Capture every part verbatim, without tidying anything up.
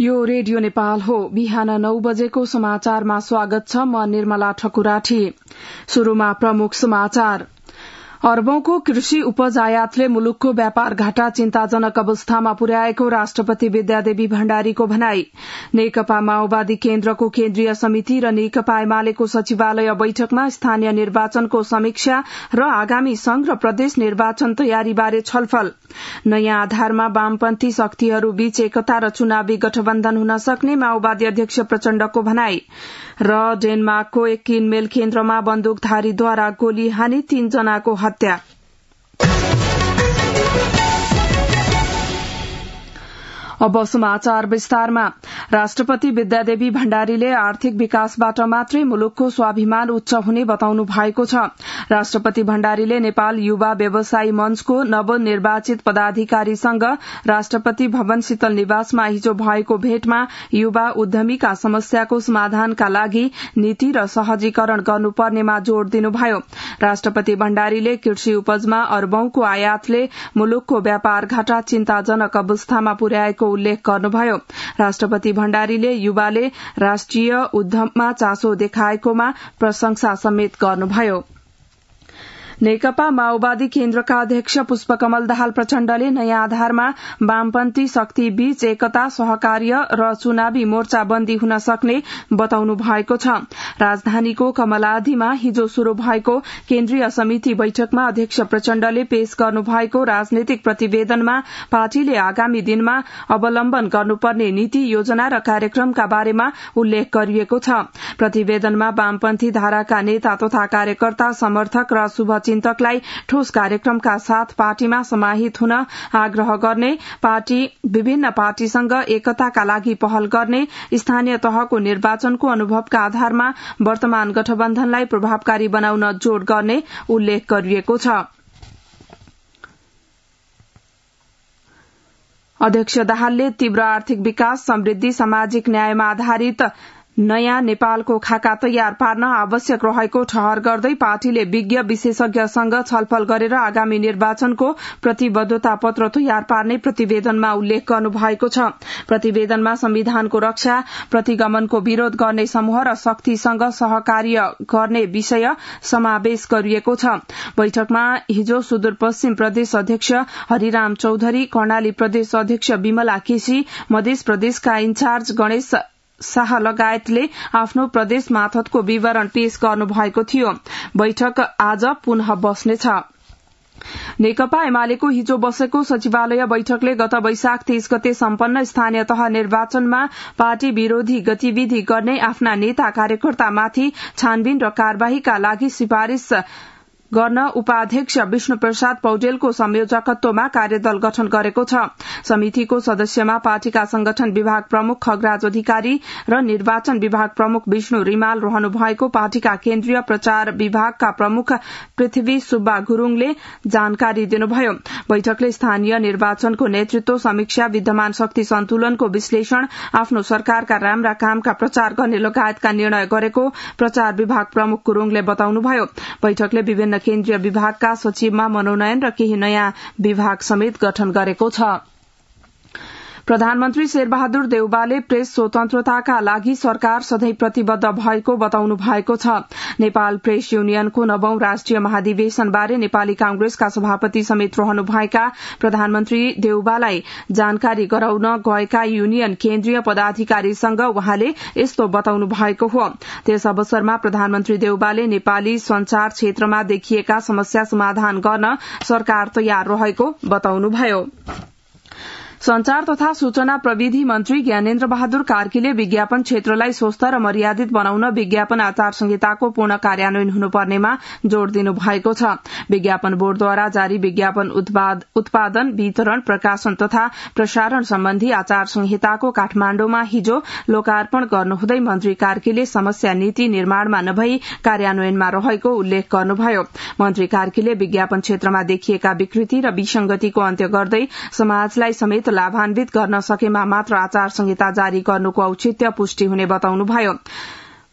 यो रेडियो नेपाल हो। बिहान नौ बजेको समाचारमा स्वागत छ। म निर्मला ठकुराठी। शुरूमा प्रमुख समाचार। अर्बौंको कृषि उपज आयातले मुलुकको व्यापार घाटा चिन्ताजनक अवस्थामा पुर्याएको राष्ट्रपति विद्यादेवी भण्डारीको भनाई। नेकपा माओवादी केन्द्रको केन्द्रीय समिति र नेकपा एमालेको सचिवालय बैठकमा स्थानीय निर्वाचनको समीक्षा र आगामी संघ र प्रदेश निर्वाचन तयारीबारे छलफल। नयाँ आधारमा वामपन्थी शक्तिहरूबीच एकता र चुनावी गठबन्धन हुन सक्ने माओवादी अध्यक्ष प्रचण्डको भनाई। र डेनमार्कको एक किनमेल केन्द्रमा बन्दुकधारीद्वारा गोली हानी तीन जनाको हत्या। अब समाचार विस्तारमा। राष्ट्रपति विद्यादेवी भण्डारीले आर्थिक विकासबाट मात्रै मुलुकको स्वाभिमान उच्च हुने बताउनु भएको छ। राष्ट्रपति भण्डारीले नेपाल युवा व्यवसायी मञ्चको नवनिर्वाचित पदाधिकारीसँग राष्ट्रपति भवन शीतल निवासमा हिजो भएको भेटमा युवा उद्यमीका समस्याको समाधानका लागि नीति र सहजीकरण गर्नुपर्नेमा जोड़ दिनुभयो। राष्ट्रपति भण्डारीले कृषि उपजमा अर्बौंको आयातले मुलुकको व्यापार घाटा चिन्ताजनक अवस्थामा पुर्याएको उल्लेख गर्नुभयो। राष्ट्रपति भण्डारीले युवाले राष्ट्रिय उद्यममा चासो देखाएकोमा प्रशंसा समेत गर्नुभयो। नेकपा माओवादी केन्द्रका अध्यक्ष पुष्पकमल दाहाल प्रचण्डले नयाँ आधारमा वामपन्थी शक्तिबीच एकता, सहकार्य र चुनावी मोर्चाबन्दी हुन सक्ने बताउनु भएको छ। राजधानीको कमलादीमा हिजो शुरू भएको केन्द्रीय समिति बैठकमा अध्यक्ष प्रचण्डले पेश गर्नुभएको राजनैतिक प्रतिवेदनमा पार्टीले आगामी दिनमा अवलम्बन गर्नुपर्ने नीति, योजना र कार्यक्रमका बारेमा उल्लेख गरिएको छ। प्रतिवेदनमा वामपन्थी धाराका नेता तथा कार्यकर्ता, समर्थक र शुभ चिन्तकलाई ठोस कार्यक्रमका साथ पार्टीमा समाहित हुन आग्रह गर्ने, पार्टी विभिन्न पार्टीसँग एकताका लागि पहल गर्ने, स्थानीय तहको निर्वाचनको अनुभवका आधारमा वर्तमान गठबन्धनलाई प्रभावकारी बनाउन जोड़ गर्ने उल्लेख गरिएको छ। अध्यक्ष दाहालले तीव्र आर्थिक विकास, समृद्धि, सामाजिक न्यायमा आधारित नयाँ नेपालको खाका तयार पार्न आवश्यक रहेको ठहर गर्दै पार्टीले विज्ञ विशेषज्ञसँग छलफल गरेर आगामी निर्वाचनको प्रतिबद्धता पत्र तयार पार्ने प्रतिवेदनमा उल्लेख गर्नुभएको छ। प्रतिवेदनमा संविधानको रक्षा, प्रतिगमनको विरोध गर्ने समूह र शक्तिसँग सहकार्य गर्ने विषय समावेश गरिएको छ। बैठकमा हिजो सुदूरपश्चिम प्रदेश अध्यक्ष हरिराम चौधरी, कर्णाली प्रदेश अध्यक्ष विमला केसी, मध्य प्रदेशका इन्चार्ज गणेश शाह लगायतले आफ्नो प्रदेश मार्फतको विवरण पेश गर्नुभएको थियो। बैठक आज पुनः बस्नेछ। नेकपा एमालेको हिजो बसेको सचिवालय बैठकले गत वैशाख तीस गते सम्पन्न स्थानीय तह निर्वाचनमा पार्टी विरोधी गतिविधि गर्ने आफ्ना नेता कार्यकर्तामाथि छानबिन र कार्यवाहीका लागि सिफारिश गर्न उपाध्यक्ष विष्णु प्रसाद पौडेलको संयोजकत्वमा कार्यदल गठन गरेको छ। समितिको सदस्यमा पार्टीका संगठन विभाग प्रमुख खगराज अधिकारी र निर्वाचन विभाग प्रमुख विष्णु रिमाल रहनु भएको पार्टीका केन्द्रीय प्रचार विभागका प्रमुख पृथ्वी सुब्बा गुरूङले जानकारी दिनुभयो। बैठकले स्थानीय निर्वाचनको नेतृत्व, समीक्षा, विद्यमान शक्ति सन्तुलनको विश्लेषण, आफ्नो सरकारका राम्रा कामका प्रचार गर्ने लगायतका निर्णय गरेको प्रचार विभाग प्रमुख गुरूङले बताउनुभयो। बैठकले विभिन्न केन्द्रीय विभागका सचिवमा मनोनयन र केही नयाँ विभाग समेत गठन गरेको छ। प्रधानमन्त्री शेरबहादुर देउवाले प्रेस स्वतन्त्रताका लागि सरकार सधैं प्रतिबद्ध भएको बताउनु भएको छ। नेपाल प्रेस युनियनको नवौं राष्ट्रिय महाधिवेशनबारे नेपाली कांग्रेसका सभापति समेत रहनुभएका प्रधानमन्त्री देउवालाई जानकारी गराउन गएका युनियन केन्द्रीय पदाधिकारीसँग उहाँले यस्तो बताउनु भएको हो। त्यस अवसरमा प्रधानमन्त्री देउवाले नेपाली संचार क्षेत्रमा देखिएका समस्या समाधान गर्न सरकार तयार रहेको बताउनुभयो। संचार तथा सूचना प्रविधि मन्त्री ज्ञानेन्द्र बहादुर कार्कीले विज्ञापन क्षेत्रलाई स्वस्थ र मर्यादित बनाउन विज्ञापन आचार संहिताको पूर्ण कार्यान्वयन हुनुपर्नेमा जोड़ दिनु भएको छ। विज्ञापन बोर्डद्वारा जारी विज्ञापन उत्पादन, वितरण, प्रकाशन तथा प्रसारण सम्बन्धी आचार संहिताको काठमाण्डुमा हिजो लोकार्पण गर्नुहुँदै मन्त्री कार्कीले समस्या नीति निर्माणमा नभई कार्यान्वयनमा रहेको उल्लेख गर्नुभयो। मन्त्री कार्कीले विज्ञापन क्षेत्रमा देखिएका विकृति र विसंगतिको अन्त्य गर्दै समाजलाई समेत लाभान्वित गर्न सकेमा मात्र आचार संहिता जारी गर्नुको औचित्य पुष्टि हुने बताउनुभयो।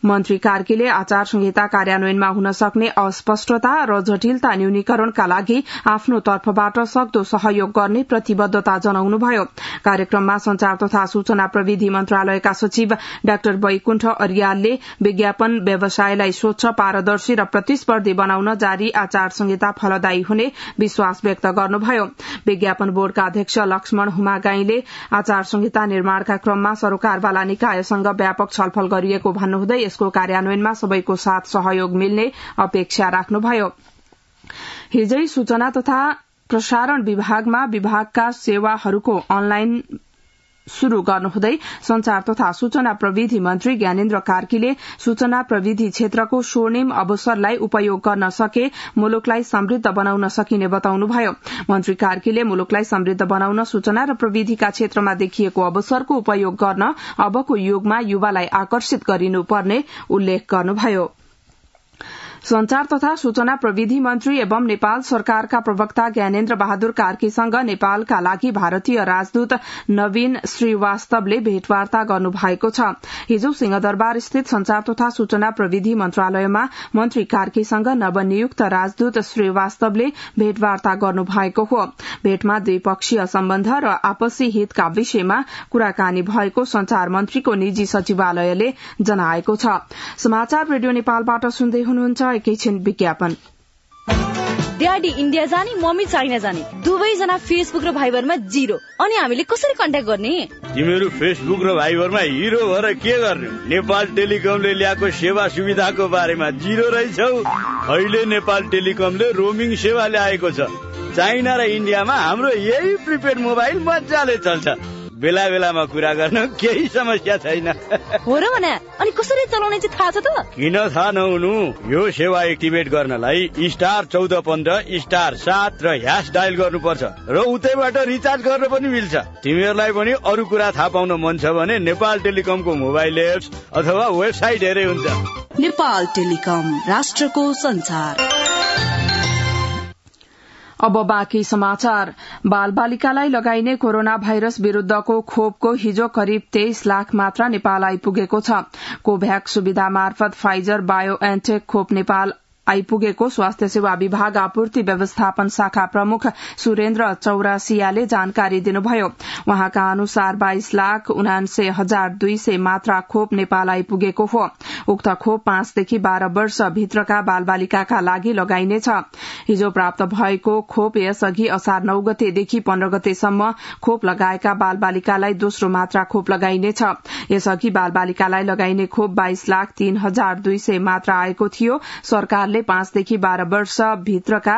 मन्त्री कार्कीले आचार संहिता कार्यान्वयनमा हुन सक्ने अस्पष्टता र जटिलता न्यूनीकरणका लागि आफ्नो तर्फबाट सक्दो सहयोग गर्ने प्रतिबद्धता जनाउनुभयो। कार्यक्रममा संचार तथा सूचना प्रविधि मन्त्रालयका सचिव डाक्टर वैकुण्ठ अरियालले विज्ञापन व्यवसायलाई स्वच्छ, पारदर्शी र प्रतिस्पर्धी बनाउन जारी आचार संहिता फलदायी हुने विश्वास व्यक्त गर्नुभयो। विज्ञापन बोर्डका अध्यक्ष लक्ष्मण हुमागाईले आचार संहिता निर्माणका क्रममा सरकारवाला निकायसँग व्यापक छलफल गरिएको भन्नुहुँदै यसको कार्यान्वयनमा सबैको साथ सहयोग मिल्ने अपेक्षा राख्नुभयो। हिजै सूचना तथा प्रसारण विभागमा विभागका सेवाहरूको अनलाइन शुरू गर्नुहुँदै संचार तथा सूचना प्रविधि मन्त्री ज्ञानेन्द्र कार्कीले सूचना प्रविधि क्षेत्रको स्वर्णिम अवसरलाई उपयोग गर्न सके मुलुकलाई समृद्ध बनाउन सकिने बताउनुभयो। मन्त्री कार्कीले मुलुकलाई समृद्ध बनाउन सूचना र प्रविधिका क्षेत्रमा देखिएको अवसरको उपयोग गर्न अबको युगमा युवालाई आकर्षित गरिनुपर्ने उल्लेख गर्नुभयो। संचार तथा सूचना प्रविधि मन्त्री एवं नेपाल सरकारका प्रवक्ता ज्ञानेन्द्र बहादुर कार्कीसँग नेपालका लागि भारतीय राजदूत नवीन श्रीवास्तवले भेटवार्ता गर्नुभएको छ। हिजो सिंहदरबार स्थित संचार तथा सूचना प्रविधि मन्त्रालयमा मन्त्री कार्कीसँग नवनियुक्त राजदूत श्रीवास्तवले भेटवार्ता गर्नुभएको हो। भेटमा द्विपक्षीय सम्बन्ध र आपसी हितका विषयमा कुराकानी भएको संचार मन्त्रीको निजी सचिवालयले जनाएको छ। समाचार रेडियो नेपालबाट सुन्दै हुनुहुन्छ। एकैछिन विज्ञापन। ड्याडी इन्डिया जाने, मम्मी चाइना जाने, दुवैजना फेसबुक र भाइबरमा जिरो। अनि हामीले कसरी कन्ट्याक्ट गर्ने? तिमीहरू फेसबुक र भाइबरमा हिरो भएर के गर्ने? नेपाल टेलिकमले ल्याएको सेवा सुविधाको बारेमा जिरो रहेछौ। अहिले नेपाल टेलिकमले रोमिङ सेवा ल्याएको छ। चाइना र इन्डियामा हाम्रो यही प्रिपेड मोबाइल मजाले चल्छ। बेला बेलामा कुरा गर्न केही समस्या छैन। हो र भने अनि कसरी चलाउने चाहिँ थाहा छ त? किन थाहा नहुनु? यो सेवा एक्टिभेट गर्नलाई स्टार चौध पन्ध्र स्टार सात र ह्यास डायल गर्नुपर्छ र उतैबाट रिचार्ज गर्न पनि मिल्छ। तिमीहरूलाई पनि अरू कुरा थाहा पाउन मन छ भने नेपाल टेलिकमको मोबाइल एप्स अथवा वेबसाइट हेरे हुन्छ। नेपाल टेलिकम, राष्ट्रको संचार। अब बाँकी समाचार। बाल बालिकालाई लगाइने कोरोना भाइरस विरूद्धको खोपको हिजो करिब तेइस लाख मात्रा नेपाल आइपुगेको छ। कोभ्याक्स सुविधा मार्फत फाइजर बायोएनटेक खोप नेपाल आइपुगेको स्वास्थ्य सेवा विभाग आपूर्ति व्यवस्थापन शाखा प्रमुख सुरेन्द्र चौरासियाले जानकारी दिनुभयो। वहाँका अनुसार बाइस लाख उनान्से हजार दुई सय मात्रा खोप नेपाल आइपुगेको हो। उक्त खोप पाँचदेखि बाह्र वर्ष भित्रका बाल बालिकाका लागि लगाइनेछ। हिजो प्राप्त भएको खोप यसअघि असार नौ गतेदेखि पन्ध्र गतेसम्म खोप लगाएका बाल बालिकालाई दोस्रो मात्रा खोप लगाइनेछ। यसअघि बाल बालिकालाई लगाइने खोप बाइस लाख तीन हजार दुई सय मात्रा आएको थियो। सरकार पाँचदेखि बाह्र वर्ष भित्रका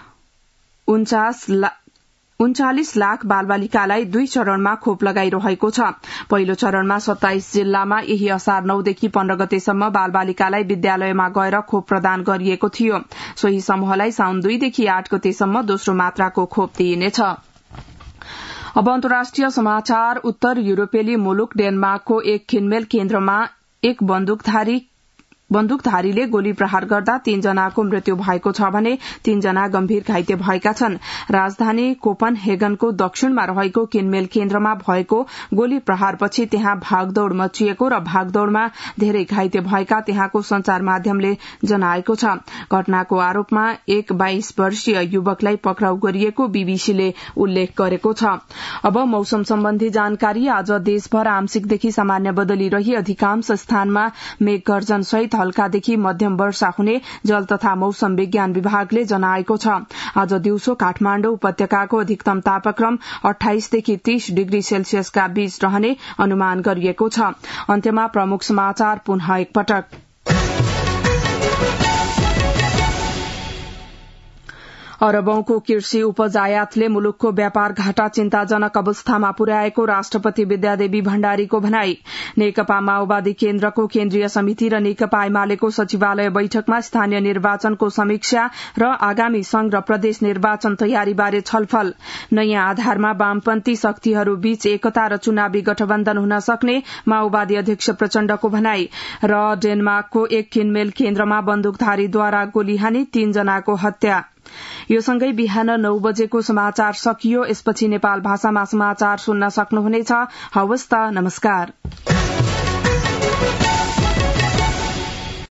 उन्चालिस लाख बाल बालिकालाई दुई चरणमा खोप लगाइरहेको छ। पहिलो चरणमा सत्ताइस जिल्लामा यही असार नौदेखि पन्ध्र गतेसम्म बाल बालिकालाई विद्यालयमा गएर खोप प्रदान गरिएको थियो। सोही समूहलाई साउन दुईदेखि आठ गतेसम्म दोस्रो मात्राको खोप दिइनेछ। अब अन्तर्राष्ट्रिय समाचार। उत्तर युरोपेली मुलुक डेनमार्कको एक किनमेल केन्द्रमा एक बन्दुकधारी बन्दुकधारीले गोली प्रहार गर्दा तीन जनाको मृत्यु भएको छ भने तीन जना गम्भीर घाइते भएका छन्। राजधानी कोपनहेगनको दक्षिणमा रहेको किनमेल केन्द्रमा भएको गोली प्रहारपछि त्यहाँ भागदौड़ मचिएको र भागदौड़मा धेरै घाइते भएका त्यहाँको संचार माध्यमले जनाएको छ। घटनाको आरोपमा एक बाइस वर्षीय युवकलाई पक्राउ गरिएको बीबीसीले उल्लेख गरेको छ। अब मौसम सम्बन्धी जानकारी। आज देशभर आंशिकदेखि सामान्य बदली रही अधिकांश स्थानमा मेघगर्जन सहित हल्कादेखि मध्यम वर्षा हुने जल तथा मौसम विज्ञान विभागले जनाएको छ। आज दिउँसो काठमाडौँ उपत्यकाको अधिकतम तापक्रम अठाइसदेखि तीस डिग्री सेल्सियसका बीच रहने अनुमान गरिएको छ। अन्त्यमा प्रमुख समाचार पुनः एकपटक। अरबौंको कृषि उपज आयातले मुलुकको व्यापार घाटा चिन्ताजनक अवस्थामा पुर्याएको राष्ट्रपति विद्यादेवी भण्डारीको भनाई। नेकपा माओवादी केन्द्रको केन्द्रीय समिति र नेकपा एमालेको सचिवालय बैठकमा स्थानीय निर्वाचनको समीक्षा र आगामी संघ र प्रदेश निर्वाचन तयारीबारे छलफल। नयाँ आधारमा वामपन्थी शक्तिहरू बीच एकता र चुनावी गठबन्धन हुन सक्ने माओवादी अध्यक्ष प्रचण्डको भनाई। र डेनमार्कको एक किनमेल केन्द्रमा बन्दुकधारीद्वारा गोली हानी तीन जनाको हत्या। यो सँगै बिहान नौ बजेको समाचार सकियो। यसपछि नेपाल भाषामा समाचार सुन्न सक्नुहुनेछ। हवस् त, नमस्कार।